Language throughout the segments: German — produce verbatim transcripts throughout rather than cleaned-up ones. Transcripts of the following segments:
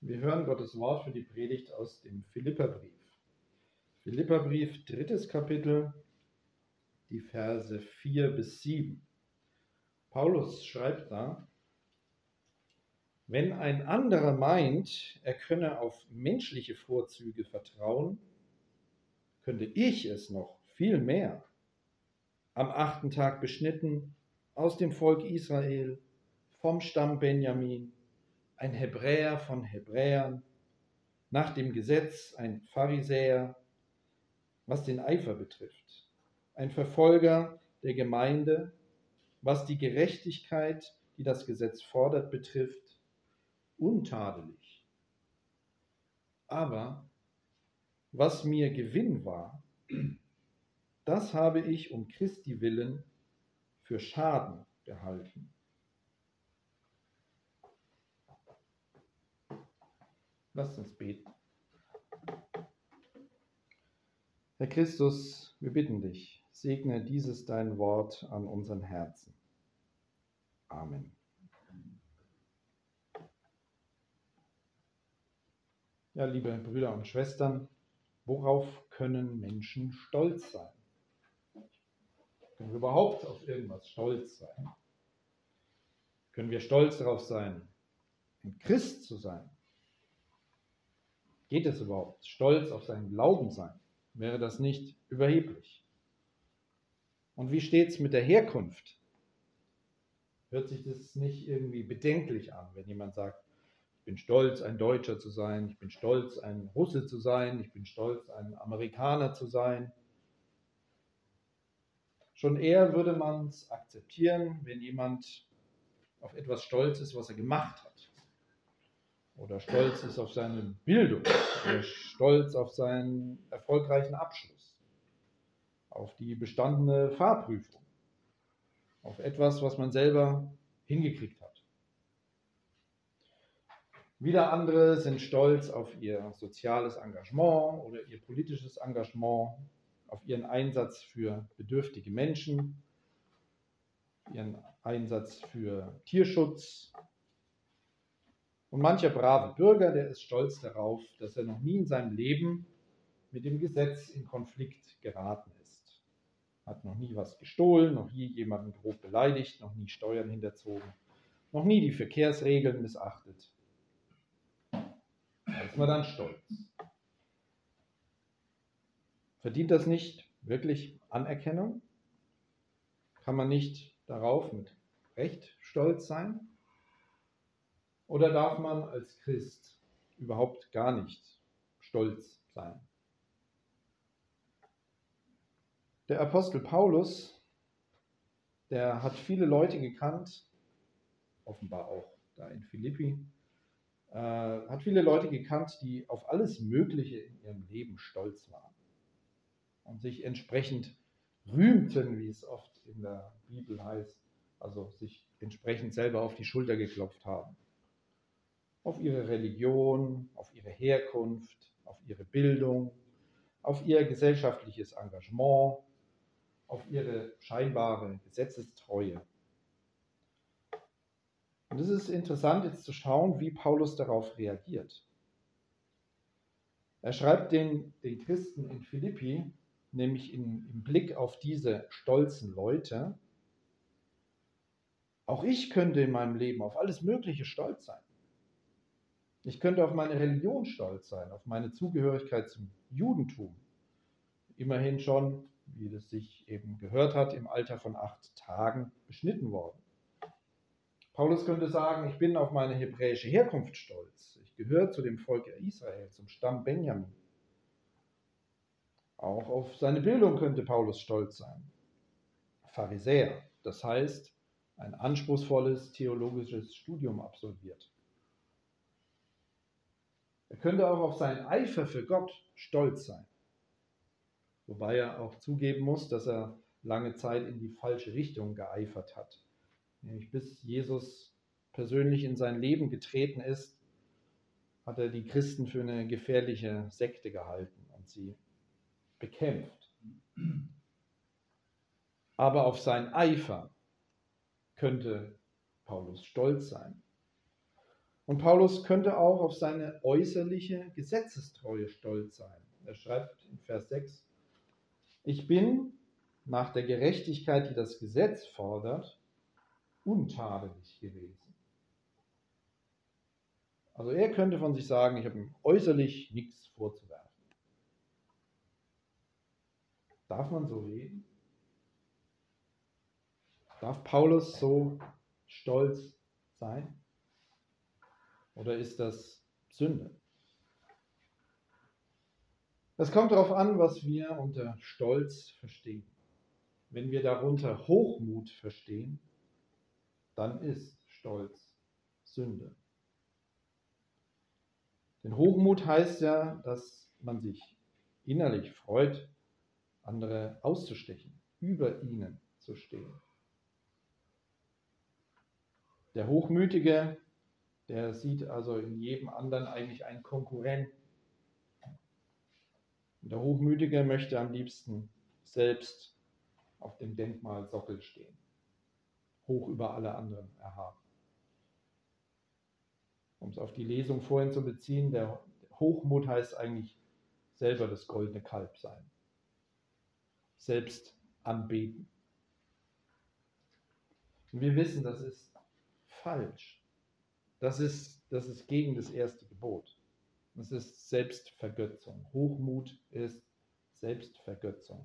Wir hören Gottes Wort für die Predigt aus dem Philipperbrief. Philipperbrief, drittes Kapitel, die Verse vier bis sieben. Paulus schreibt da: Wenn ein anderer meint, er könne auf menschliche Vorzüge vertrauen, könnte ich es noch viel mehr. Am achten Tag beschnitten, aus dem Volk Israel, vom Stamm Benjamin, ein Hebräer von Hebräern, nach dem Gesetz ein Pharisäer, was den Eifer betrifft, ein Verfolger der Gemeinde, was die Gerechtigkeit, die das Gesetz fordert, betrifft, untadelig. Aber was mir Gewinn war, das habe ich um Christi willen für Schaden gehalten. Lasst uns beten. Herr Christus, wir bitten dich, segne dieses dein Wort an unseren Herzen. Amen. Ja, liebe Brüder und Schwestern, worauf können Menschen stolz sein? Können wir überhaupt auf irgendwas stolz sein? Können wir stolz darauf sein, ein Christ zu sein? Geht es überhaupt? Stolz auf seinen Glauben sein? Wäre das nicht überheblich? Und wie steht es mit der Herkunft? Hört sich das nicht irgendwie bedenklich an, wenn jemand sagt, ich bin stolz, ein Deutscher zu sein, ich bin stolz, ein Russe zu sein, ich bin stolz, ein Amerikaner zu sein? Schon eher würde man es akzeptieren, wenn jemand auf etwas stolz ist, was er gemacht hat. Oder stolz ist auf seine Bildung, oder stolz auf seinen erfolgreichen Abschluss, auf die bestandene Fahrprüfung, auf etwas, was man selber hingekriegt hat. Wieder andere sind stolz auf ihr soziales Engagement oder ihr politisches Engagement, auf ihren Einsatz für bedürftige Menschen, ihren Einsatz für Tierschutz. Und mancher brave Bürger, der ist stolz darauf, dass er noch nie in seinem Leben mit dem Gesetz in Konflikt geraten ist. Hat noch nie was gestohlen, noch nie jemanden grob beleidigt, noch nie Steuern hinterzogen, noch nie die Verkehrsregeln missachtet. Da ist man dann stolz. Verdient das nicht wirklich Anerkennung? Kann man nicht darauf mit Recht stolz sein? Oder darf man als Christ überhaupt gar nicht stolz sein? Der Apostel Paulus, der hat viele Leute gekannt, offenbar auch da in Philippi, äh, hat viele Leute gekannt, die auf alles Mögliche in ihrem Leben stolz waren und sich entsprechend rühmten, wie es oft in der Bibel heißt, also sich entsprechend selber auf die Schulter geklopft haben. Auf ihre Religion, auf ihre Herkunft, auf ihre Bildung, auf ihr gesellschaftliches Engagement, auf ihre scheinbare Gesetzestreue. Und es ist interessant, jetzt zu schauen, wie Paulus darauf reagiert. Er schreibt den, den Christen in Philippi, nämlich in, im Blick auf diese stolzen Leute: Auch ich könnte in meinem Leben auf alles Mögliche stolz sein. Ich könnte auf meine Religion stolz sein, auf meine Zugehörigkeit zum Judentum. Immerhin schon, wie das sich eben gehört hat, im Alter von acht Tagen beschnitten worden. Paulus könnte sagen, ich bin auf meine hebräische Herkunft stolz. Ich gehöre zu dem Volk Israel, zum Stamm Benjamin. Auch auf seine Bildung könnte Paulus stolz sein. Pharisäer, das heißt, ein anspruchsvolles theologisches Studium absolviert. Er könnte auch auf seinen Eifer für Gott stolz sein. Wobei er auch zugeben muss, dass er lange Zeit in die falsche Richtung geeifert hat. Nämlich bis Jesus persönlich in sein Leben getreten ist, hat er die Christen für eine gefährliche Sekte gehalten und sie bekämpft. Aber auf seinen Eifer könnte Paulus stolz sein. Und Paulus könnte auch auf seine äußerliche Gesetzestreue stolz sein. Er schreibt in Vers sechs, ich bin nach der Gerechtigkeit, die das Gesetz fordert, untadelig gewesen. Also er könnte von sich sagen, ich habe ihm äußerlich nichts vorzuwerfen. Darf man so reden? Darf Paulus so stolz sein? Oder ist das Sünde? Es kommt darauf an, was wir unter Stolz verstehen. Wenn wir darunter Hochmut verstehen, dann ist Stolz Sünde. Denn Hochmut heißt ja, dass man sich innerlich freut, andere auszustechen, über ihnen zu stehen. Der Hochmütige, der sieht also in jedem anderen eigentlich einen Konkurrenten. Und der Hochmütige möchte am liebsten selbst auf dem Denkmalsockel stehen, hoch über alle anderen erhaben. Um es auf die Lesung vorhin zu beziehen, der Hochmut heißt eigentlich selber das goldene Kalb sein, selbst anbeten. Und wir wissen, das ist falsch. Das ist, das ist gegen das erste Gebot. Das ist Selbstvergötzung. Hochmut ist Selbstvergötzung.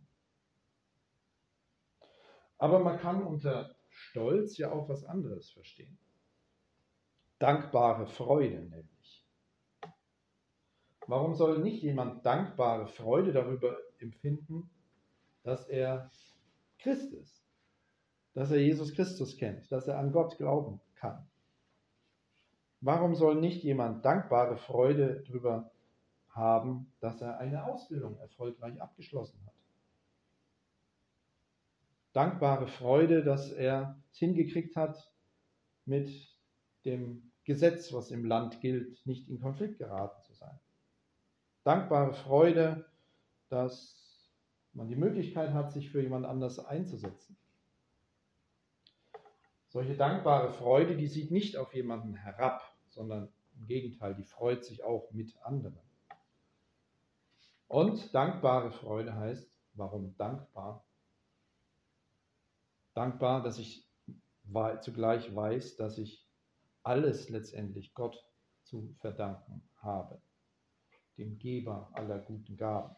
Aber man kann unter Stolz ja auch was anderes verstehen. Dankbare Freude nämlich. Warum soll nicht jemand dankbare Freude darüber empfinden, dass er Christ ist, dass er Jesus Christus kennt, dass er an Gott glauben kann? Warum soll nicht jemand dankbare Freude darüber haben, dass er eine Ausbildung erfolgreich abgeschlossen hat? Dankbare Freude, dass er es hingekriegt hat, mit dem Gesetz, was im Land gilt, nicht in Konflikt geraten zu sein. Dankbare Freude, dass man die Möglichkeit hat, sich für jemand anders einzusetzen. Solche dankbare Freude, die sieht nicht auf jemanden herab, sondern im Gegenteil, die freut sich auch mit anderen. Und dankbare Freude heißt, warum dankbar? Dankbar, dass ich zugleich weiß, dass ich alles letztendlich Gott zu verdanken habe, dem Geber aller guten Gaben.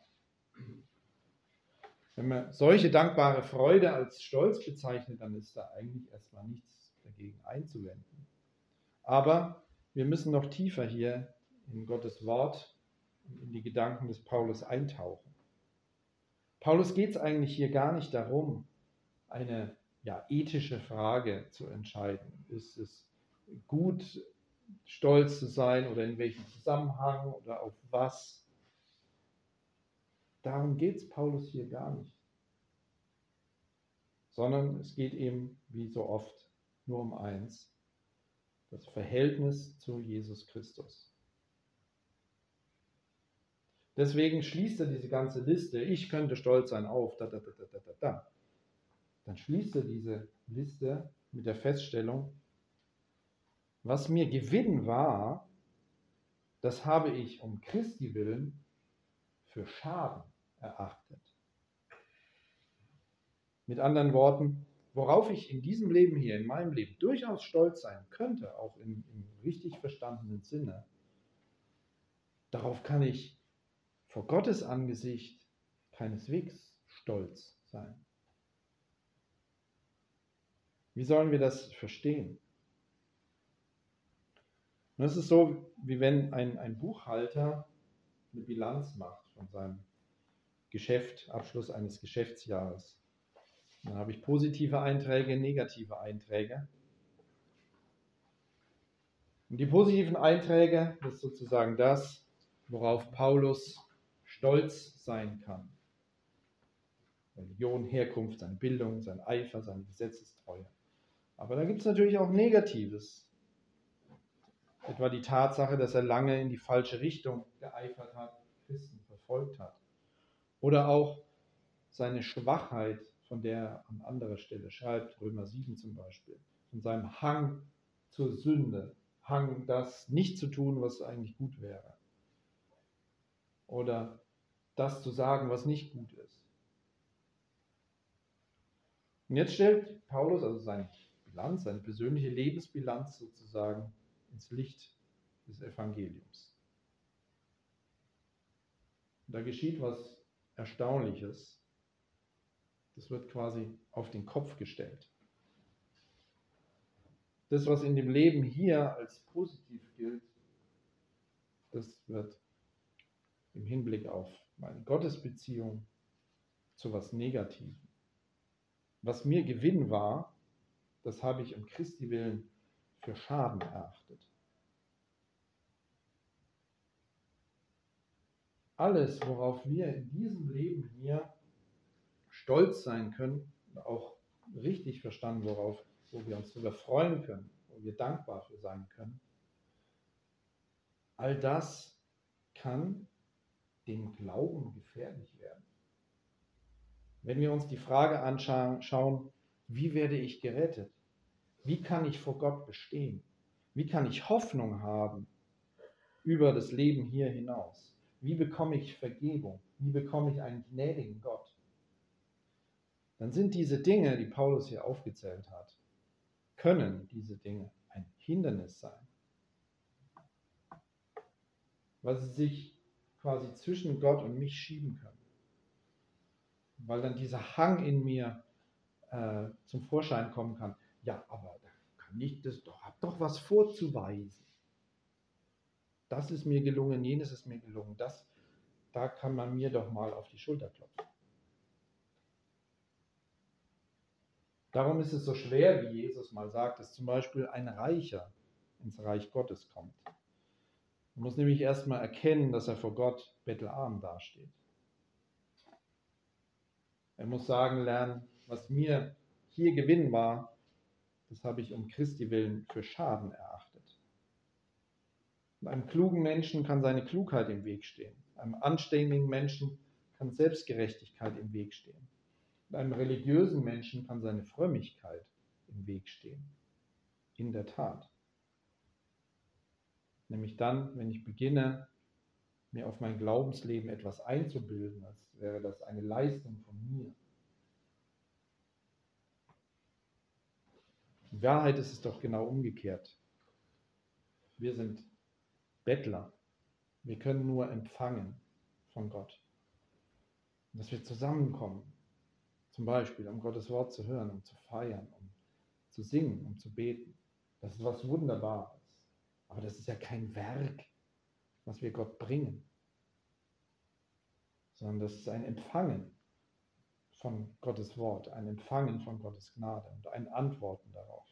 Wenn man solche dankbare Freude als Stolz bezeichnet, dann ist da eigentlich erstmal nichts dagegen einzuwenden. Aber wir müssen noch tiefer hier in Gottes Wort und in die Gedanken des Paulus eintauchen. Paulus geht es eigentlich hier gar nicht darum, eine ja, ethische Frage zu entscheiden. Ist es gut, stolz zu sein oder in welchem Zusammenhang oder auf was? Darum geht es Paulus hier gar nicht. Sondern es geht ihm, wie so oft, nur um eins: das Verhältnis zu Jesus Christus. Deswegen schließt er diese ganze Liste, ich könnte stolz sein auf, da, da, da, da, da, da. Dann schließt er diese Liste mit der Feststellung, was mir Gewinn war, das habe ich um Christi willen für Schaden erachtet. Mit anderen Worten, worauf ich in diesem Leben hier, in meinem Leben, durchaus stolz sein könnte, auch im, im richtig verstandenen Sinne, darauf kann ich vor Gottes Angesicht keineswegs stolz sein. Wie sollen wir das verstehen? Und es ist so, wie wenn ein, ein Buchhalter eine Bilanz macht von seinem Geschäft, Abschluss eines Geschäftsjahres. Dann habe ich positive Einträge, negative Einträge. Und die positiven Einträge, das ist sozusagen das, worauf Paulus stolz sein kann. Religion, Herkunft, seine Bildung, sein Eifer, seine Gesetzestreue. Aber da gibt es natürlich auch Negatives. Etwa die Tatsache, dass er lange in die falsche Richtung geeifert hat, Christen verfolgt hat. Oder auch seine Schwachheit, von der er an anderer Stelle schreibt, Römer sieben zum Beispiel, von seinem Hang zur Sünde Hang, das nicht zu tun, was eigentlich gut wäre. Oder das zu sagen, was nicht gut ist. Und jetzt stellt Paulus also seine Bilanz, seine persönliche Lebensbilanz sozusagen ins Licht des Evangeliums. Und da geschieht was Erstaunliches. Das wird quasi auf den Kopf gestellt. Das, was in dem Leben hier als positiv gilt, das wird im Hinblick auf meine Gottesbeziehung zu was Negativem. Was mir Gewinn war, das habe ich um Christi willen für Schaden erachtet. Alles, worauf wir in diesem Leben hier stolz sein können, auch richtig verstanden, worauf, wo wir uns darüber freuen können, wo wir dankbar für sein können, all das kann dem Glauben gefährlich werden. Wenn wir uns die Frage anschauen, wie werde ich gerettet? Wie kann ich vor Gott bestehen? Wie kann ich Hoffnung haben über das Leben hier hinaus? Wie bekomme ich Vergebung? Wie bekomme ich einen gnädigen Gott? Dann sind diese Dinge, die Paulus hier aufgezählt hat, können diese Dinge ein Hindernis sein, weil sie sich quasi zwischen Gott und mich schieben können. Weil dann dieser Hang in mir äh, zum Vorschein kommen kann. Ja, aber da kann ich das doch, hab doch was vorzuweisen. Das ist mir gelungen, jenes ist mir gelungen. Das, da kann man mir doch mal auf die Schulter klopfen. Darum ist es so schwer, wie Jesus mal sagt, dass zum Beispiel ein Reicher ins Reich Gottes kommt. Man muss nämlich erstmal erkennen, dass er vor Gott bettelarm dasteht. Er muss sagen lernen, was mir hier Gewinn war, das habe ich um Christi willen für Schaden erachtet. Und einem klugen Menschen kann seine Klugheit im Weg stehen. Einem anständigen Menschen kann Selbstgerechtigkeit im Weg stehen. Und einem religiösen Menschen kann seine Frömmigkeit im Weg stehen. In der Tat. Nämlich dann, wenn ich beginne, mir auf mein Glaubensleben etwas einzubilden, als wäre das eine Leistung von mir. In Wahrheit ist es doch genau umgekehrt. Wir sind Bettler. Wir können nur empfangen von Gott. Und dass wir zusammenkommen, zum Beispiel, um Gottes Wort zu hören, um zu feiern, um zu singen, um zu beten. Das ist was Wunderbares. Aber das ist ja kein Werk, was wir Gott bringen, sondern das ist ein Empfangen von Gottes Wort, ein Empfangen von Gottes Gnade und ein Antworten darauf.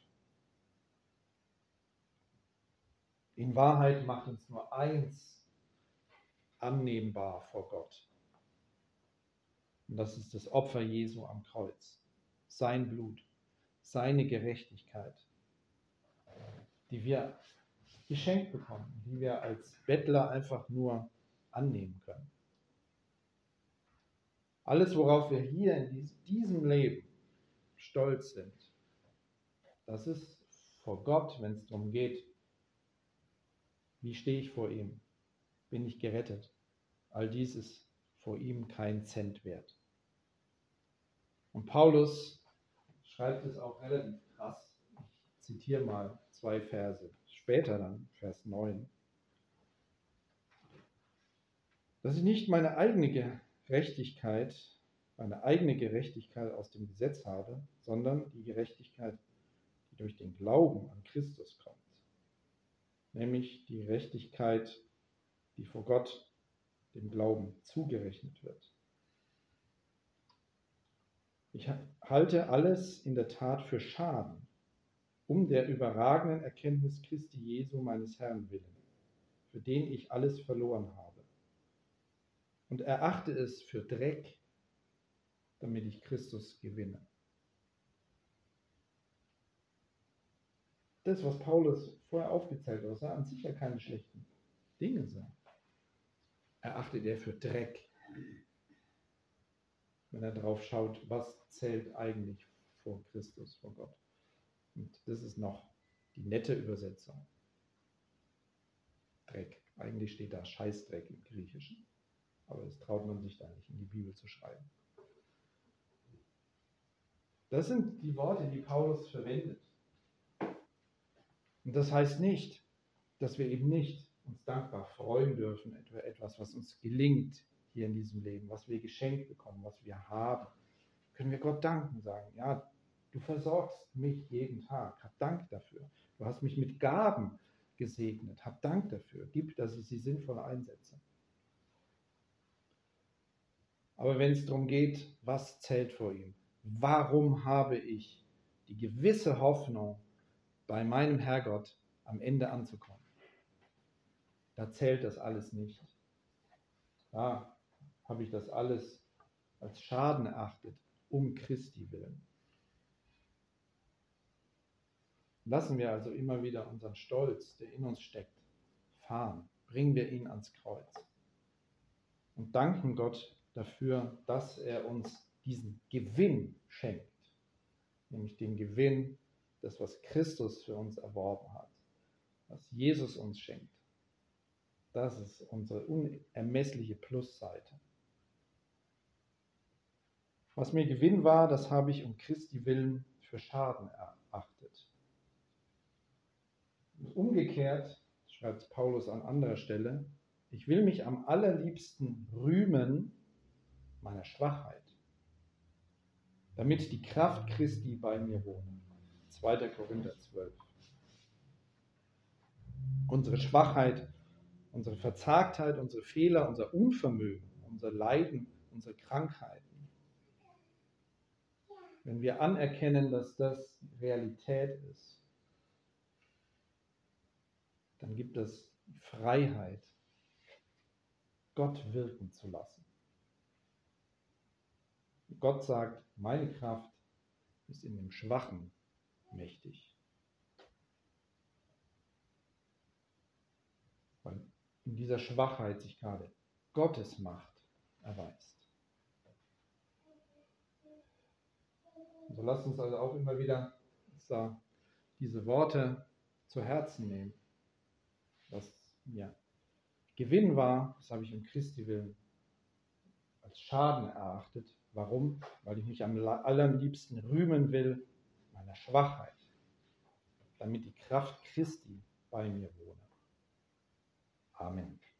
In Wahrheit macht uns nur eins annehmbar vor Gott. Und das ist das Opfer Jesu am Kreuz. Sein Blut, seine Gerechtigkeit, die wir geschenkt bekommen, die wir als Bettler einfach nur annehmen können. Alles, worauf wir hier in diesem Leben stolz sind, das ist vor Gott, wenn es darum geht, wie stehe ich vor ihm? Bin ich gerettet? All dies ist vor ihm kein Cent wert. Und Paulus schreibt es auch relativ krass. Ich zitiere mal zwei Verse. Später dann, Vers neun. Dass ich nicht meine eigene Gerechtigkeit, meine eigene Gerechtigkeit aus dem Gesetz habe, sondern die Gerechtigkeit, die durch den Glauben an Christus kommt. Nämlich die Gerechtigkeit, die vor Gott dem Glauben zugerechnet wird. Ich halte alles in der Tat für Schaden, um der überragenden Erkenntnis Christi Jesu meines Herrn willen, für den ich alles verloren habe. Und erachte es für Dreck, damit ich Christus gewinne. Das, was Paulus vorher aufgezählt hat, das an sich ja keine schlechten Dinge sind, erachtet er für Dreck, wenn er darauf schaut, was zählt eigentlich vor Christus, vor Gott. Und das ist noch die nette Übersetzung. Dreck. Eigentlich steht da Scheißdreck im Griechischen. Aber das traut man sich da nicht in die Bibel zu schreiben. Das sind die Worte, die Paulus verwendet. Und das heißt nicht, dass wir eben nicht uns dankbar freuen dürfen über etwas, was uns gelingt hier in diesem Leben, was wir geschenkt bekommen, was wir haben. Können wir Gott danken, sagen, ja, du versorgst mich jeden Tag, hab Dank dafür. Du hast mich mit Gaben gesegnet, hab Dank dafür, gib, dass ich sie sinnvoll einsetze. Aber wenn es darum geht, was zählt vor ihm? Warum habe ich die gewisse Hoffnung, bei meinem Herrgott am Ende anzukommen? Da zählt das alles nicht. Da habe ich das alles als Schaden erachtet, um Christi willen. Lassen wir also immer wieder unseren Stolz, der in uns steckt, fahren. Bringen wir ihn ans Kreuz. Und danken Gott dafür, dass er uns diesen Gewinn schenkt. Nämlich den Gewinn, das, was Christus für uns erworben hat. Was Jesus uns schenkt. Das ist unsere unermessliche Plusseite. Was mir Gewinn war, das habe ich um Christi willen für Schaden erachtet. Umgekehrt, schreibt Paulus an anderer Stelle, ich will mich am allerliebsten rühmen meiner Schwachheit, damit die Kraft Christi bei mir wohne. zweiter Korinther zwölf. Unsere Schwachheit, unsere Verzagtheit, unsere Fehler, unser Unvermögen, unser Leiden, unsere Krankheiten. Wenn wir anerkennen, dass das Realität ist, dann gibt es Freiheit, Gott wirken zu lassen. Gott sagt, meine Kraft ist in dem Schwachen mächtig. Weil in dieser Schwachheit sich gerade Gottes Macht erweist. So lasst uns also auch immer wieder diese Worte zu Herzen nehmen. Was mir Gewinn war, das habe ich um Christi willen als Schaden erachtet. Warum? Weil ich mich am allerliebsten rühmen will meiner Schwachheit, damit die Kraft Christi bei mir wohne. Amen.